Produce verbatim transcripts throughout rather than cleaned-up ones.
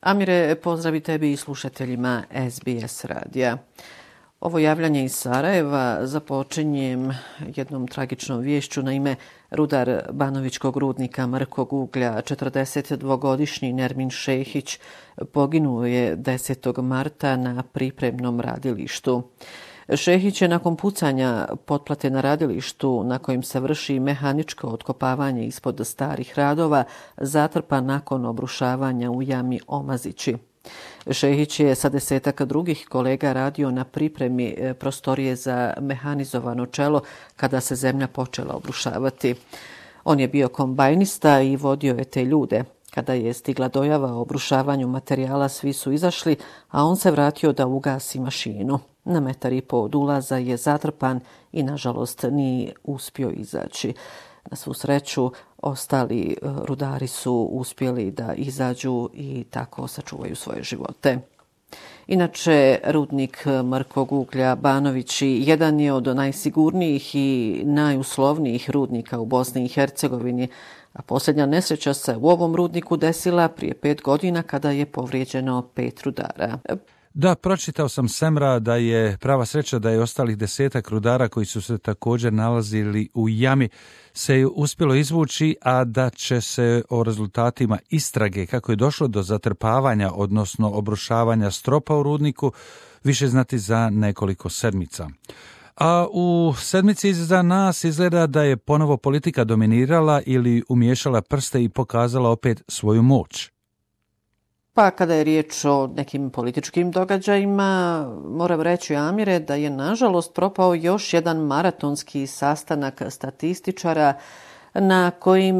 Amire, pozdravi tebi i slušateljima S B S radija. Ovo javljanje iz Sarajeva započinjem jednom tragičnom viješću. Naime, rudar banovićkog rudnika mrkog uglja, četrdesetdvogodišnji Nermin Šehić, poginuo je desetog marta na pripremnom radilištu. Šehić je nakon pucanja potplate na radilištu na kojem se vrši mehaničko otkopavanje ispod starih radova zatrpan nakon obrušavanja u jami Omazići. Šehić je sa desetak drugih kolega radio na pripremi prostorije za mehanizovano čelo kada se zemlja počela obrušavati. On je bio kombajnista i vodio je te ljude. Kada je stigla dojava o obrušavanju materijala, svi su izašli, a on se vratio da ugasi mašinu. Na metar i po od ulaza je zatrpan i, nažalost, nije uspio izaći. Na svu sreću, ostali rudari su uspjeli da izađu i tako sačuvaju svoje živote. Inače, rudnik mrkog uglja Banovići jedan je od najsigurnijih i najuslovnijih rudnika u Bosni i Hercegovini, a posljednja nesreća se u ovom rudniku desila prije pet godina kada je povrijeđeno pet rudara. Da, pročitao sam, Semra, da je prava sreća da je ostalih desetak rudara koji su se također nalazili u jami se uspjelo izvući, a da će se o rezultatima istrage kako je došlo do zatrpavanja, odnosno obrušavanja stropa u rudniku, više znati za nekoliko sedmica. A u sedmici iza nas izgleda da je ponovo politika dominirala ili umiješala prste i pokazala opet svoju moć. Pa kada je riječ o nekim političkim događajima, moram reći, Amire, da je nažalost propao još jedan maratonski sastanak statističara na kojim,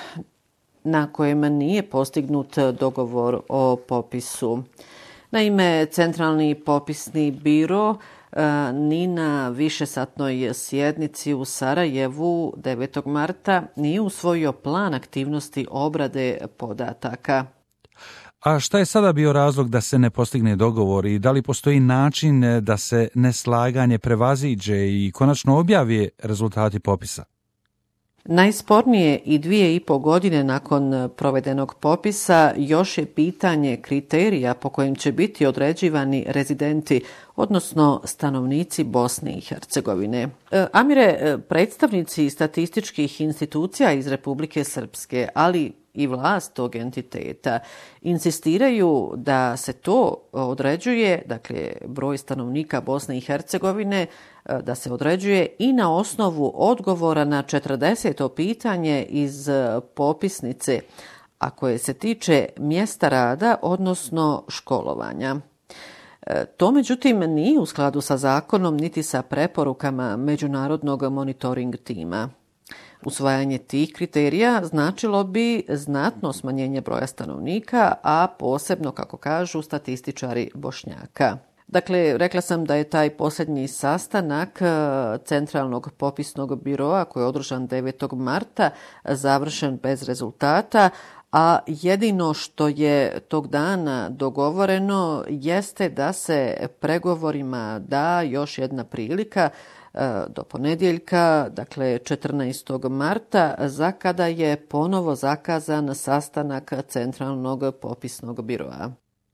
na kojem nije postignut dogovor o popisu. Naime, Centralni popisni biro ni na višesatnoj sjednici u Sarajevu devetog marta nije usvojio plan aktivnosti obrade podataka. A šta je sada bio razlog da se ne postigne dogovor i da li postoji način da se neslaganje prevaziđe i konačno objavi rezultati popisa? Najspornije i dvije i po godine nakon provedenog popisa još je pitanje kriterija po kojim će biti određivani rezidenti, odnosno stanovnici Bosne i Hercegovine. Amire, predstavnici statističkih institucija iz Republike Srpske, ali i vlast tog entiteta, insistiraju da se to određuje, dakle broj stanovnika Bosne i Hercegovine, da se određuje i na osnovu odgovora na četrdeseto pitanje iz popisnice, a koje se tiče mjesta rada, odnosno školovanja. To, međutim, nije u skladu sa zakonom niti sa preporukama Međunarodnog monitoring tima. Usvajanje tih kriterija značilo bi znatno smanjenje broja stanovnika, a posebno, kako kažu statističari, Bošnjaka. Dakle, rekla sam da je taj posljednji sastanak Centralnog popisnog biroa, koji je održan devetog marta, završen bez rezultata, a jedino što je tog dana dogovoreno jeste da se pregovorima da još jedna prilika do ponedjeljka, dakle četrnaestog marta, za kada je ponovo zakazan sastanak Centralnog popisnog biroa.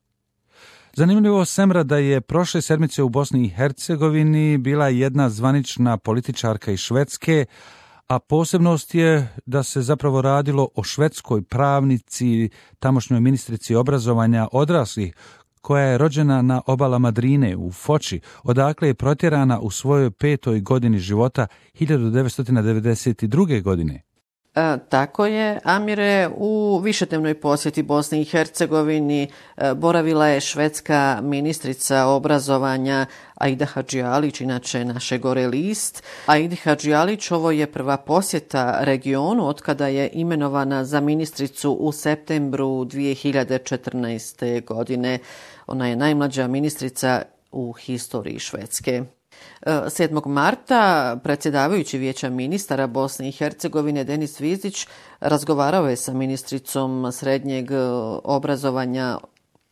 Zanimljivo, Semra, da je prošle sedmice u Bosni i Hercegovini bila jedna zvanična političarka iz Švedske, a posebnost je da se zapravo radilo o švedskoj pravnici, tamošnjoj ministrici obrazovanja odraslih, koja je rođena na obalama Drine u Foči, odakle je protjerana u svojoj petoj godini života hiljadu devetsto devedeset druge. godine. E, tako je, Amire, u višednevnoj posjeti Bosni i Hercegovini e, boravila je švedska ministrica obrazovanja Aida Hadžialić, inače naše gore list. Aida Hadžialić, ovo je prva posjeta regionu otkada je imenovana za ministricu u septembru dvije hiljade četrnaeste. godine. Ona je najmlađa ministrica u historiji Švedske. sedmog marta predsjedavajući Vijeća ministara Bosne i Hercegovine Denis Vizić razgovarao je sa ministricom srednjeg obrazovanja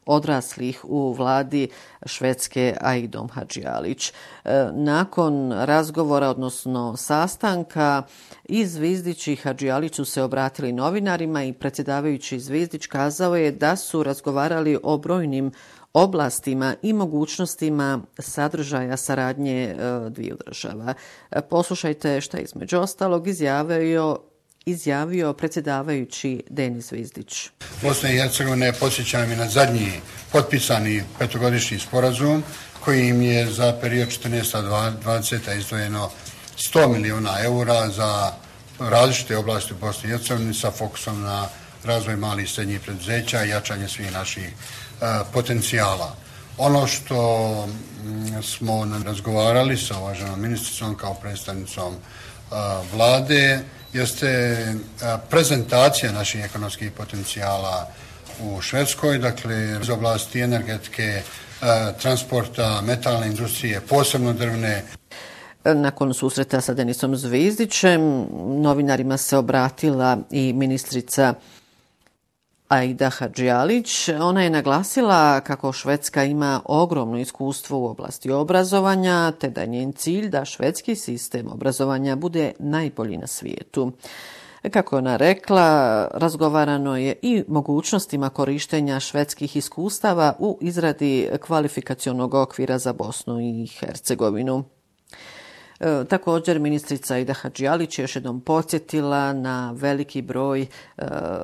odraslih u vladi Švedske Aidom Hadžialić. Nakon razgovora, odnosno sastanka, i Zvizdić i Hadžialić su se obratili novinarima i predsjedavajući Zvizdić kazao je da su razgovarali o brojnim oblastima i mogućnostima sadržaja saradnje dviju država. Poslušajte šta je između ostalog izjavio izjavio predsjedavajući Denis Zvizdić. Bosna i Hercegovina, podsjećam i na zadnji potpisani petogodišnji sporazum koji im je za period četrnaesta dvadeseta izdvojeno sto miliona eura za različite oblasti u Bosni i Hercegovini sa fokusom na razvoj malih i srednjih preduzeća i jačanje svih naših uh, potencijala. Ono što mm, smo razgovarali sa uvaženom ministricom kao predstavnicom uh, vlade jeste prezentacija naših ekonomskih potencijala u Švedskoj, dakle iz oblasti energetike, transporta, metalne industrije, posebno drvne. Nakon susreta sa Denisom Zvizdićem novinarima se obratila i ministrica Aida Hadžialić. Ona je naglasila kako Švedska ima ogromno iskustvo u oblasti obrazovanja, te da je njen cilj da švedski sistem obrazovanja bude najbolji na svijetu. Kako je ona rekla, razgovarano je i mogućnostima korištenja švedskih iskustava u izradi kvalifikacionog okvira za Bosnu i Hercegovinu. E, također ministrica Aida Hadžialić je još jednom podsjetila na veliki broj e,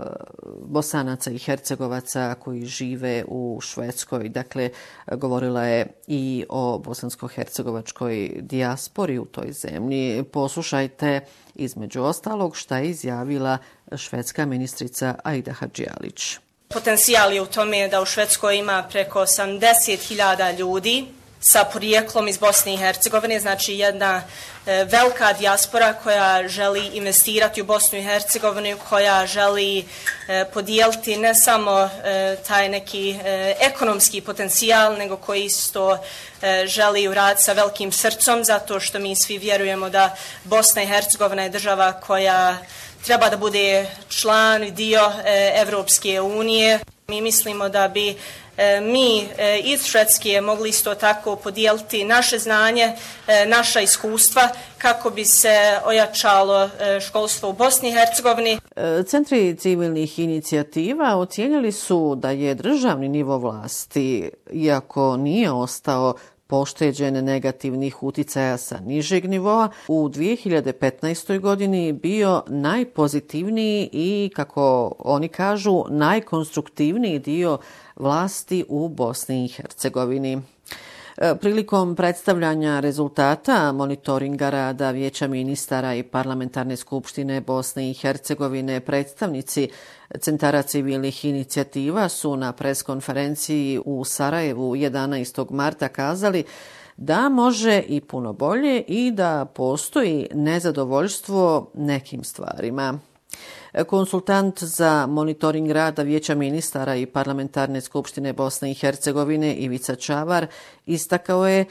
Bosanaca i Hercegovaca koji žive u Švedskoj. Dakle, govorila je i o bosansko-hercegovačkoj dijaspori u toj zemlji. Poslušajte između ostalog šta je izjavila švedska ministrica Aida Hadžialić. Potencijal je u tome da u Švedskoj ima preko osamdeset hiljada ljudi sa porijeklom iz Bosne i Hercegovine, znači jedna e, velika dijaspora koja želi investirati u Bosnu i Hercegovinu, koja želi e, podijeliti ne samo e, taj neki e, ekonomski potencijal, nego koji isto e, želi uraditi sa velikim srcom, zato što mi svi vjerujemo da Bosna i Hercegovina je država koja treba da bude član i dio e, Evropske unije. Mi mislimo da bi E, mi e, iz Švedske mogli isto tako podijeliti naše znanje, e, naša iskustva kako bi se ojačalo e, školstvo u Bosni i Hercegovini. Centri civilnih inicijativa ocijenili su da je državni nivo vlasti, iako nije ostao pošteđen negativnih uticaja sa nižeg nivoa, u dvije hiljade petnaestoj godini bio najpozitivniji i, kako oni kažu, najkonstruktivniji dio vlasti u Bosni i Hercegovini. Prilikom predstavljanja rezultata monitoringa rada Vijeća ministara i Parlamentarne skupštine Bosne i Hercegovine, predstavnici centara civilnih inicijativa su na preskonferenciji u Sarajevu jedanaestog marta kazali da može i puno bolje i da postoji nezadovoljstvo nekim stvarima. Konsultant za monitoring rada Vijeća ministara i Parlamentarne skupštine Bosne i Hercegovine Ivica Čavar istakao je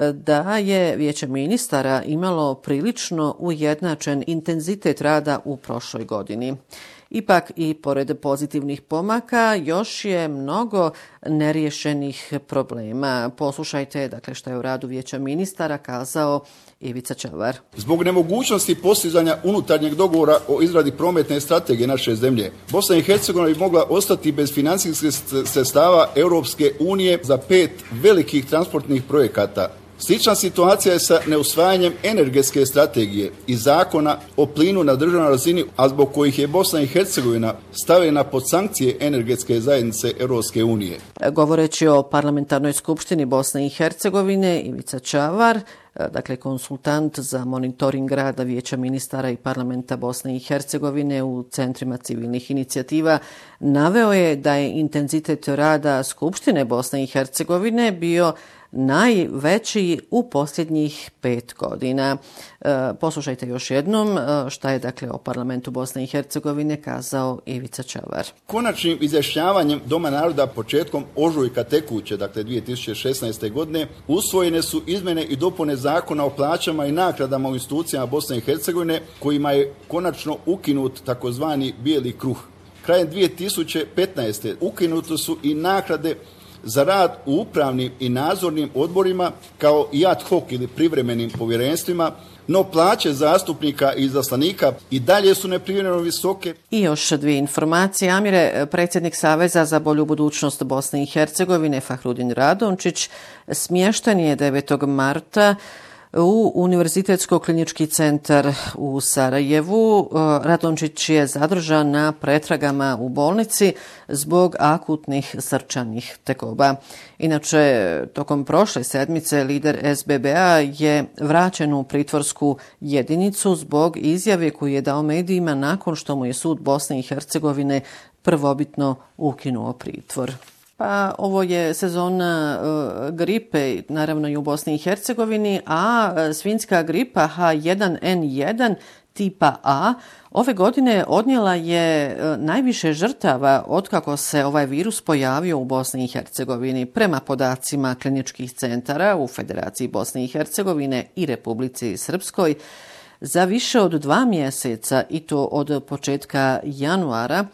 da je Vijeće ministara imalo prilično ujednačen intenzitet rada u prošloj godini. Ipak i pored pozitivnih pomaka još je mnogo neriješenih problema. Poslušajte dakle šta je u radu Vijeća ministara kazao Ivica Čavar. Zbog nemogućnosti postizanja unutarnjeg dogovora o izradi prometne strategije naše zemlje, Bosna i Hercegovina bi mogla ostati bez financijskih sredstava Europske unije za pet velikih transportnih projekata. Slična situacija je sa neusvajanjem energetske strategije i zakona o plinu na državnoj razini, a zbog kojih je Bosna i Hercegovina stavljena pod sankcije energetske zajednice Europske unije. Govoreći o Parlamentarnoj skupštini Bosne i Hercegovine, Ivica Čavar, dakle konsultant za monitoring rada Vijeća ministara i Parlamenta Bosne i Hercegovine u centrima civilnih inicijativa, naveo je da je intenzitet rada Skupštine Bosne i Hercegovine bio najveći u posljednjih pet godina. E, poslušajte još jednom šta je dakle o Parlamentu Bosne i Hercegovine kazao Ivica Čavar. Konačnim izjašnjavanjem Doma naroda početkom ožujka tekuće, dakle dvije tisuće šesnaeste. godine, usvojene su izmjene i dopune Zakona o plaćama i naknadama u institucijama Bosne i Hercegovine, kojima je konačno ukinut takozvani bijeli kruh. Krajem dvije tisuće petnaeste. ukinuto su i naknade za rad u upravnim i nadzornim odborima kao i ad hoc ili privremenim povjerenstvima, no plaće zastupnika i izaslanika i dalje su neprimjereno visoke. I još dvije informacije. Amire, predsjednik Saveza za bolju budućnost Bosne i Hercegovine Fahrudin Radončić smješten je devetog marta u Univerzitetsko-klinički centar u Sarajevu. Radončić je zadržan na pretragama u bolnici zbog akutnih srčanih tegoba. Inače, tokom prošle sedmice lider S B B-a je vraćen u pritvorsku jedinicu zbog izjave koju je dao medijima nakon što mu je sud Bosne i Hercegovine prvobitno ukinuo pritvor. Pa ovo je sezona uh, gripe, naravno i u Bosni i Hercegovini, a uh, svinjska gripa H jedan N jedan tipa A ove godine odnijela je uh, najviše žrtava otkako se ovaj virus pojavio u Bosni i Hercegovini. Prema podacima kliničkih centara u Federaciji Bosne i Hercegovine i Republici Srpskoj, za više od dva mjeseca, i to od početka januara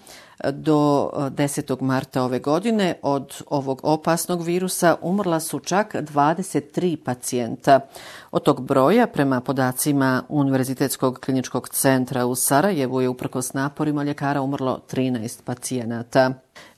do desetog marta ove godine, od ovog opasnog virusa umrla su čak dvadeset tri pacijenta. Od tog broja, prema podacima Univerzitetskog kliničkog centra u Sarajevu, je uprkos naporima ljekara umrlo trinaest pacijenata.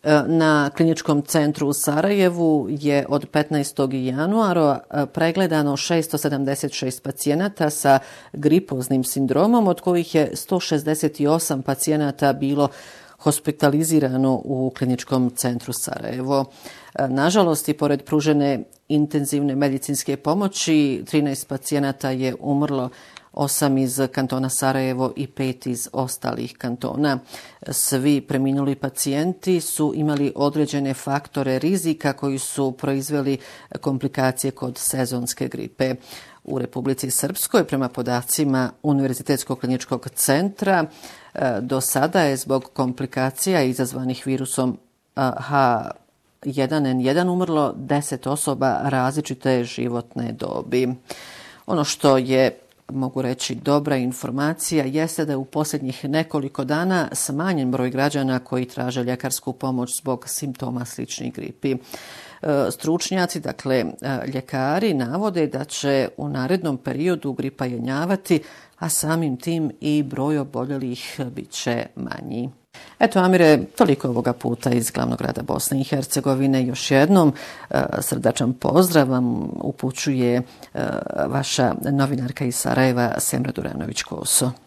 Na kliničkom centru u Sarajevu je od petnaestog januara pregledano šesto sedamdeset šest pacijenata sa gripoznim sindromom, od kojih je sto šezdeset osam pacijenata bilo hospitalizirano u kliničkom centru Sarajevo. Nažalost, i pored pružene intenzivne medicinske pomoći, trinaest pacijenata je umrlo, osam iz kantona Sarajevo i pet iz ostalih kantona. Svi preminuli pacijenti su imali određene faktore rizika koji su proizveli komplikacije kod sezonske gripe. U Republici Srpskoj, prema podacima Univerzitetskog kliničkog centra, do sada je zbog komplikacija izazvanih virusom H jedan N jedan umrlo deset osoba različite životne dobi. Ono što je, mogu reći, dobra informacija jeste da je u posljednjih nekoliko dana smanjen broj građana koji traže ljekarsku pomoć zbog simptoma sličnih gripi. Stručnjaci, dakle ljekari, navode da će u narednom periodu gripa jenjavati, a samim tim i broj oboljelih bit će manji. Eto, Amire, toliko ovoga puta iz glavnog grada Bosne i Hercegovine. Još jednom srdačan pozdrav vam upućuje vaša novinarka iz Sarajeva, Semra Duranović-Koso.